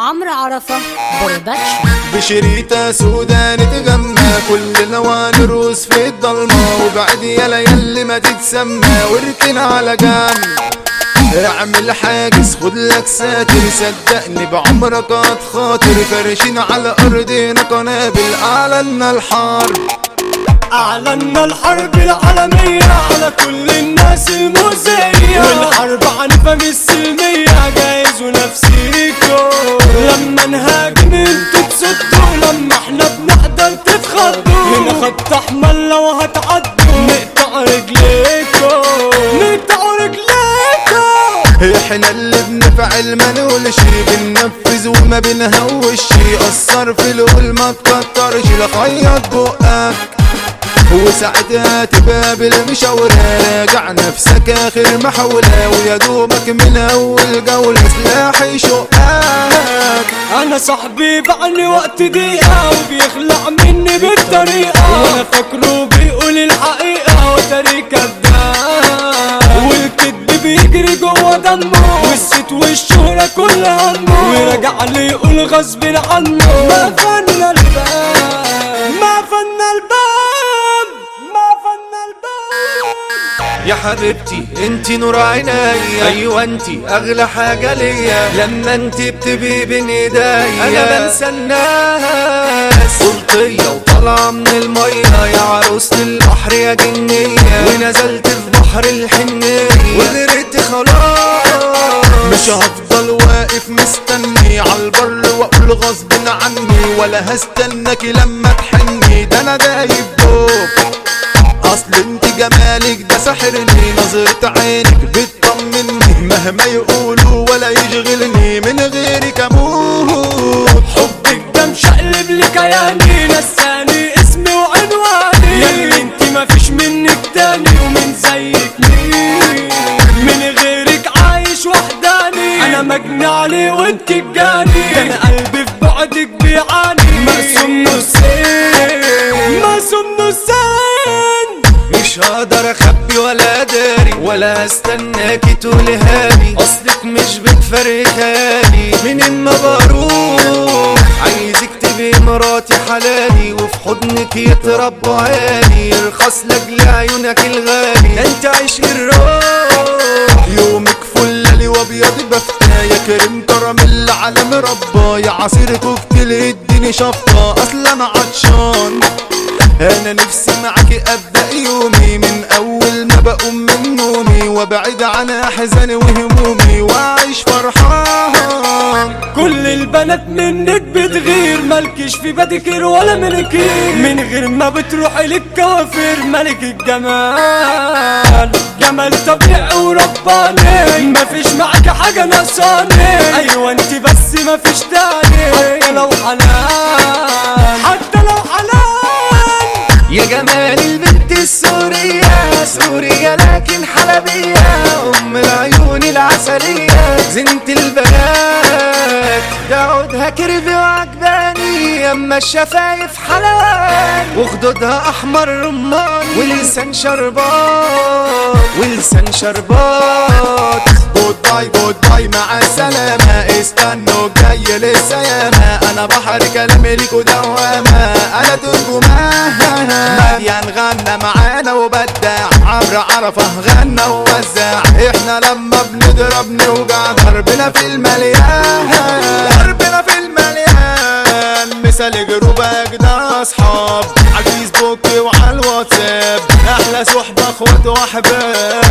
عمرو عرفة برودكشن. بشريطة سودا نتغمى كلنا ونروس في الضلمة، وبعد يلا يلي ما تتسمى واركن على جنب. اعمل حاجز خد لك ساتر، صدقني بعمرك هتخاطر. فرشين على ارضنا قنابل اعلنا الحرب، أعلنا الحرب العالمية على كل الناس المؤذية، والحرب عنيفة مش سلمية. جايزوا نفسيكوا لما نهاجم انتوا تصدوا، لما احنا بنحضر تتخضوا. هنا خط احمر لو هتعدوا نقطع رجليكوا، نقطع رجليكوا. احنا اللي بنفعل ما نقولش، بننفذ وما بنهوش. قصر في القول ما تكترش، لا خيط بقك وساعتها تبقى بالمشاورة. راجع نفسك اخر محاولة، ويا دوبك من اول جولة سلاح يشقك. انا صاحبي بعني وقت دقيقة وبيخلع مني بالطريقة، وانا فاكره بيقول الحقيقة وتاري كداب، والكدب بيجري جوا دمه، والست والشهرة كل همه، وراجع لي يقول غصب عنه. ما فنا الباب، ما فنا الباب، ما فنا الباب. يا حبيبتي انتي نور عيني، ايوه انتي اغلى حاجة ليا. لما انتي بتبقي بين ايديا انا بنسى الناس. قلطية وطالعة من المية يا عروسة البحر يا جنية، ونزلت في بحر الحنية وغرقت خلاص. مش هفضل واقف مستني عالبر واقول غصب عني، ولا هستناكي لما تحني. ده انا دايب دوب، اصل انت جمالك ده ساحرني. نظرة عينك بتطمني مهما يقولوا ولا يشغلني، من غيرك اموت. حبك ده مشقلب لي كياني، نساني اسمي وعنواني. ياللي انت مفيش منك تاني، ومن زيك مين؟ من غيرك عايش وحداني. انا مجني عليه وانت الجاني، ده انا قلبي في بعدك بيعاني. مقسوم نصين، مقسوم نصين. مش هقدر اخبي ولا داري، ولا استناكي تقولها لي. اصلك مش بتفرق خيالي من ما بروح. عايزك تبقي مراتي حلالي، وفي حضنك يتربوا عيالي. يرخص لاجل عيونك الغالي، انت عشق الروح. يومك فلالي وابيض بفتة، يا كريم كرم العالم ربا. يا عصير كوكتيل اديني شفطة، اصل انا عطشان. انا نفسي معاكي ابدأ يومي من اول ما بقوم من نومي، وابعد عن احزاني وهمومي واعيش فرحان. كل البنات منك بتغير، مالكش في بدكر ولا منكير. من غير ما بتروحي للكوافير، ملك الجمال جمال طبيعي ورباني. مفيش معاكي حاجة ناقصاني، ايوه انت بس مفيش تاني. حتى لو حلال، حتى لو حلال. يا جمال البنت السورية، سورية لكن حلبية. ام العيون العسلية، زينة البنات. ده عودها كرفي وعجباني، اما الشفايف حلوان. وخدودها احمر رمان، ولسان شربات، ولسان شربات. جود باي جود باي مع السلامة، استنوا جاي لسه ياما. انا بحر كلامي ليكوا دوامة، انا ترجمان. مديان غنى معانا وبدع، عمرو عرفة غنى ووزع. احنا لما بنضرب نوجع، ضربنا في المليان، ضربنا في المليان. مثال جروب اجدع اصحاب، عالفيسبوك وعالواتساب. احلى صحبة اخوات واحباب.